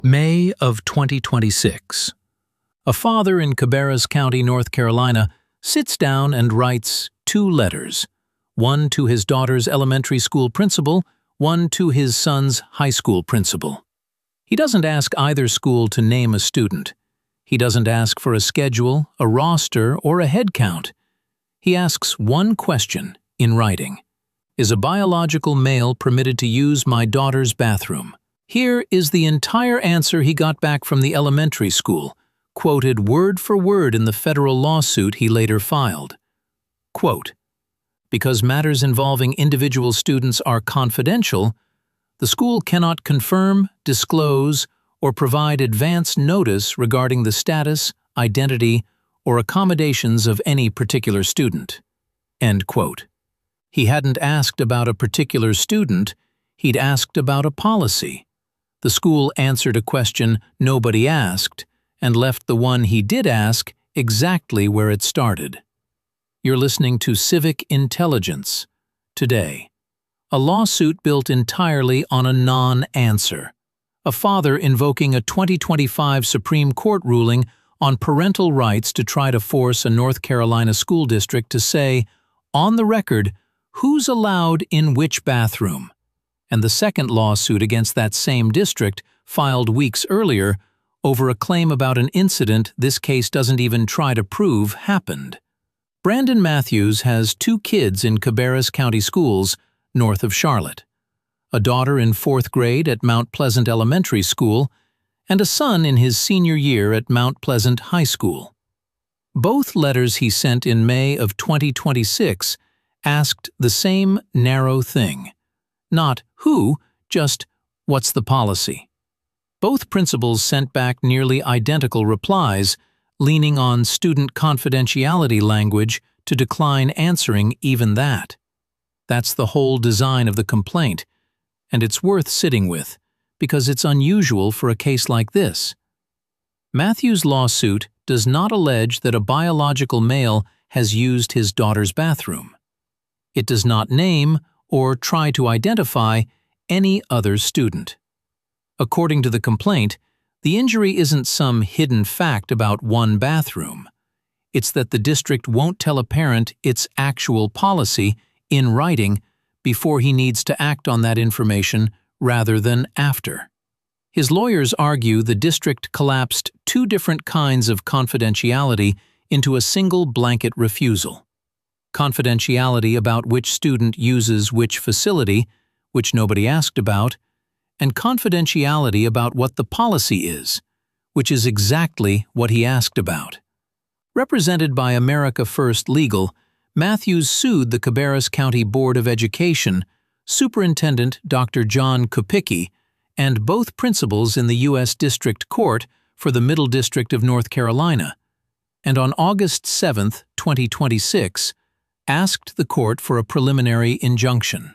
May of 2026. A father in Cabarrus County, North Carolina, sits down and writes 2 letters, one to his daughter's elementary school principal, one to his son's high school principal. He doesn't ask either school to name a student. He doesn't ask for a schedule, a roster, or a head count. He asks one question in writing. Is a biological male permitted to use my daughter's bathroom? Here is the entire answer he got back from the elementary school, quoted word for word in the federal lawsuit he later filed. Quote, "Because matters involving individual students are confidential, the school cannot confirm, disclose, or provide advance notice regarding the status, identity, or accommodations of any particular student." End quote. He hadn't asked about a particular student, he'd asked about a policy. The school answered a question nobody asked and left the one he did ask exactly where it started. You're listening to Civic Intelligence. Today, a lawsuit built entirely on a non-answer. A father invoking a 2025 Supreme Court ruling on parental rights to try to force a North Carolina school district to say, on the record, who's allowed in which bathroom. And the second lawsuit against that same district, filed weeks earlier, over a claim about an incident this case doesn't even try to prove happened. Brandon Matthews has 2 kids in Cabarrus County schools north of Charlotte, a daughter in 4th grade at Mount Pleasant Elementary School, and a son in his senior year at Mount Pleasant High School. Both letters he sent in May of 2026 asked the same narrow thing. Not who, just what's the policy. Both principals sent back nearly identical replies, leaning on student confidentiality language to decline answering even that. That's the whole design of the complaint, and it's worth sitting with, because it's unusual for a case like this. Matthews' lawsuit does not allege that a biological male has used his daughter's bathroom. It does not name or try to identify any other student. According to the complaint, the injury isn't some hidden fact about one bathroom. It's that the district won't tell a parent its actual policy in writing before he needs to act on that information rather than after. His lawyers argue the district collapsed 2 different kinds of confidentiality into a single blanket refusal. Confidentiality about which student uses which facility, which nobody asked about, and confidentiality about what the policy is, which is exactly what he asked about. Represented by America First Legal, Matthews sued the Cabarrus County Board of Education, Superintendent Dr. John Kopicki, and both principals in the U.S. District Court for the Middle District of North Carolina, and on August 7, 2026, asked the court for a preliminary injunction.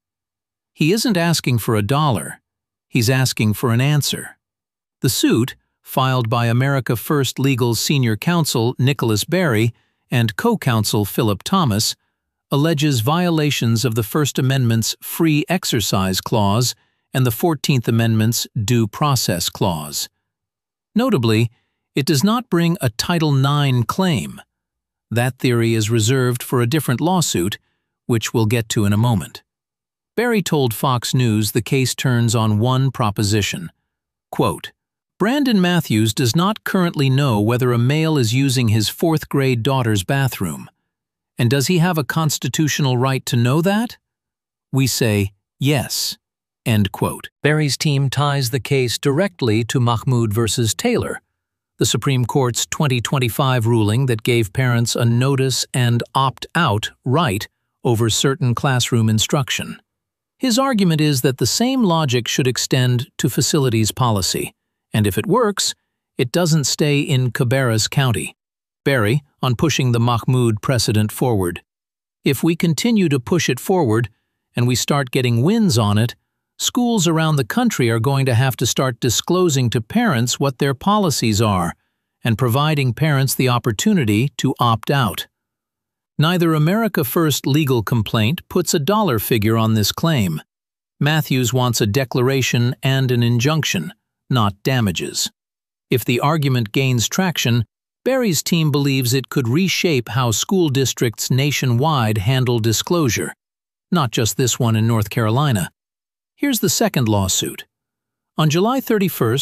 He isn't asking for $1, he's asking for an answer. The suit, filed by America First Legal's senior counsel Nicholas Berry and co-counsel Philip Thomas, alleges violations of the First Amendment's Free Exercise Clause and the 14th Amendment's Due Process Clause. Notably, it does not bring a Title IX claim. That theory is reserved for a different lawsuit, which we'll get to in a moment. Berry told Fox News the case turns on one proposition. Quote, "Brandon Matthews does not currently know whether a male is using his 4th grade daughter's bathroom. And does he have a constitutional right to know that? We say, yes." End quote. Berry's team ties the case directly to Mahmoud versus Taylor, the Supreme Court's 2025 ruling that gave parents a notice and opt-out right over certain classroom instruction. His argument is that the same logic should extend to facilities policy, and if it works, it doesn't stay in Cabarrus County. Berry, on pushing the Mahmoud precedent forward. If we continue to push it forward, and we start getting wins on it, schools around the country are going to have to start disclosing to parents what their policies are and providing parents the opportunity to opt out. Neither America First Legal complaint puts a dollar figure on this claim. Matthews wants a declaration and an injunction, not damages. If the argument gains traction, Berry's team believes it could reshape how school districts nationwide handle disclosure, not just this one in North Carolina. Here's the second lawsuit. On July 31,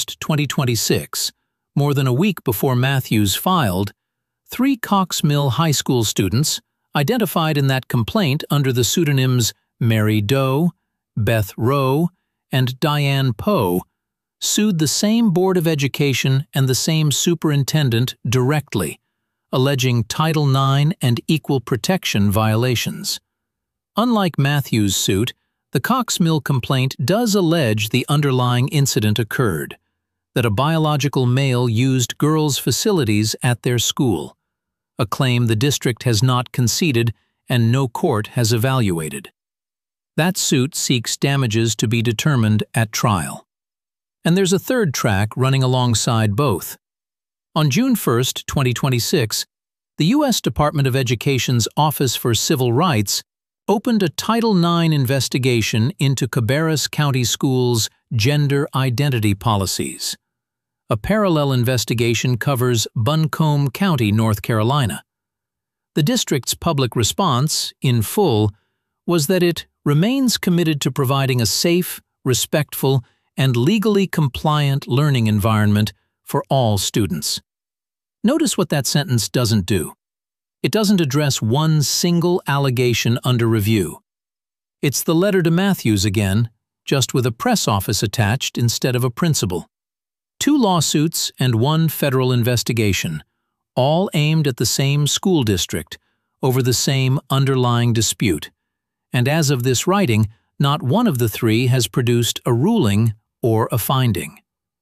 2026, more than a week before Matthews filed, 3 Cox Mill High School students, identified in that complaint under the pseudonyms Mary Doe, Beth Rowe, and Diane Poe, sued the same Board of Education and the same superintendent directly, alleging Title IX and equal protection violations. Unlike Matthews' suit, the Cox Mill complaint does allege the underlying incident occurred, that a biological male used girls' facilities at their school, a claim the district has not conceded and no court has evaluated. That suit seeks damages to be determined at trial. And there's a third track running alongside both. On June 1, 2026, the U.S. Department of Education's Office for Civil Rights opened a Title IX investigation into Cabarrus County Schools' gender identity policies. A parallel investigation covers Buncombe County, North Carolina. The district's public response, in full, was that it remains committed to providing a safe, respectful, and legally compliant learning environment for all students. Notice what that sentence doesn't do. It doesn't address one single allegation under review. It's the letter to Matthews again, just with a press office attached instead of a principal. 2 lawsuits and 1 federal investigation, all aimed at the same school district over the same underlying dispute. And as of this writing, not one of the 3 has produced a ruling or a finding.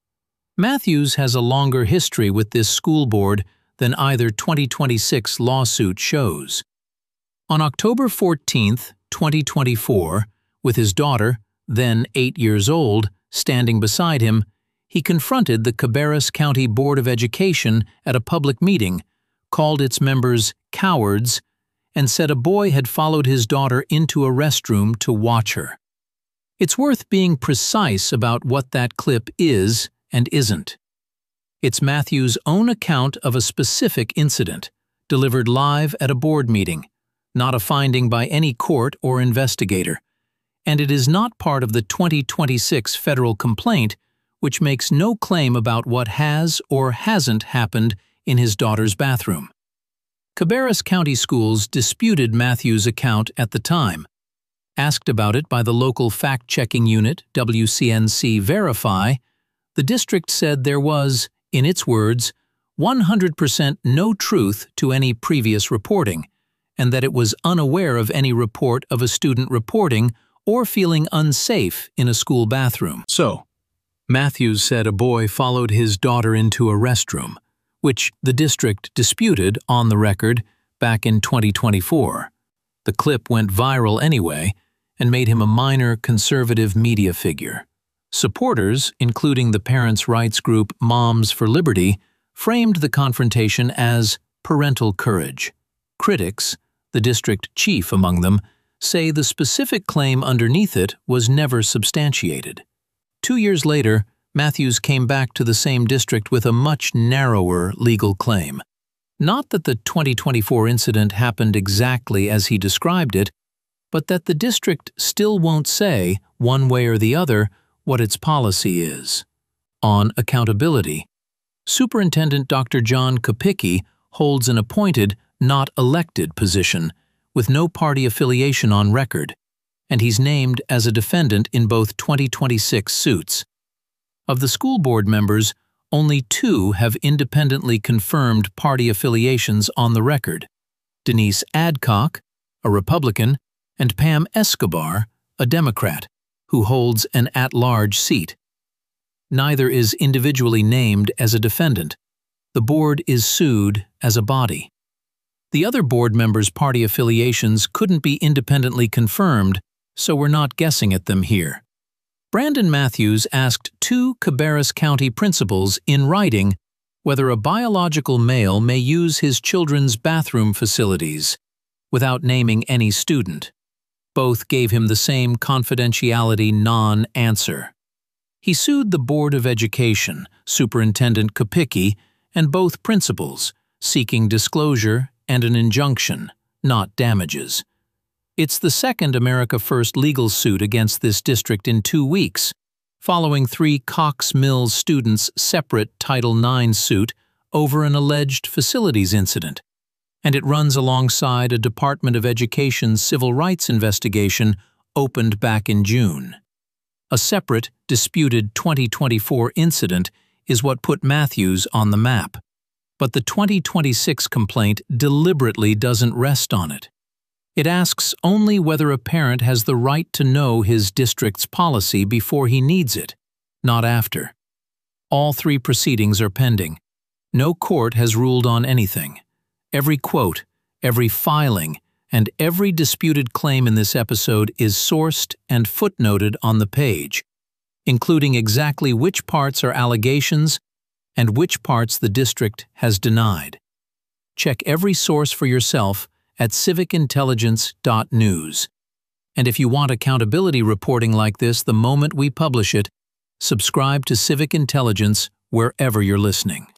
Matthews has a longer history with this school board than either 2026 lawsuit shows. On October 14, 2024, with his daughter, then 8 years old, standing beside him, he confronted the Cabarrus County Board of Education at a public meeting, called its members cowards, and said a boy had followed his daughter into a restroom to watch her. It's worth being precise about what that clip is and isn't. It's Matthews' own account of a specific incident, delivered live at a board meeting, not a finding by any court or investigator, and it is not part of the 2026 federal complaint, which makes no claim about what has or hasn't happened in his daughter's bathroom. Cabarrus County Schools disputed Matthews' account at the time. Asked about it by the local fact-checking unit, WCNC Verify, the district said there was, in its words, 100% no truth to any previous reporting, and that it was unaware of any report of a student reporting or feeling unsafe in a school bathroom. So, Matthews said a boy followed his daughter into a restroom, which the district disputed on the record back in 2024. The clip went viral anyway and made him a minor conservative media figure. Supporters, including the parents' rights group Moms for Liberty, framed the confrontation as parental courage. Critics, the district chief among them, say the specific claim underneath it was never substantiated. 2 years later, Matthews came back to the same district with a much narrower legal claim. Not that the 2024 incident happened exactly as he described it, but that the district still won't say, one way or the other, what its policy is. On accountability, Superintendent Dr. John Kopicki holds an appointed, not elected position, with no party affiliation on record, and he's named as a defendant in both 2026 suits. Of the school board members, only 2 have independently confirmed party affiliations on the record: Denise Adcock, a Republican, and Pam Escobar, a Democrat, who holds an at-large seat. Neither is individually named as a defendant. The board is sued as a body. The other board members' party affiliations couldn't be independently confirmed, so we're not guessing at them here. Brandon Matthews asked 2 Cabarrus County principals in writing whether a biological male may use his children's bathroom facilities, without naming any student. Both gave him the same confidentiality non-answer. He sued the Board of Education, Superintendent Kopicki, and both principals, seeking disclosure and an injunction, not damages. It's the second America First legal suit against this district in 2 weeks, following 3 Cox Mills students' separate Title IX suit over an alleged facilities incident, and it runs alongside a Department of Education civil rights investigation opened back in June. A separate, disputed 2024 incident is what put Matthews on the map, but the 2026 complaint deliberately doesn't rest on it. It asks only whether a parent has the right to know his district's policy before he needs it, not after. All 3 proceedings are pending. No court has ruled on anything. Every quote, every filing, and every disputed claim in this episode is sourced and footnoted on the page, including exactly which parts are allegations and which parts the district has denied. Check every source for yourself at civicintelligence.news. And if you want accountability reporting like this the moment we publish it, subscribe to Civic Intelligence wherever you're listening.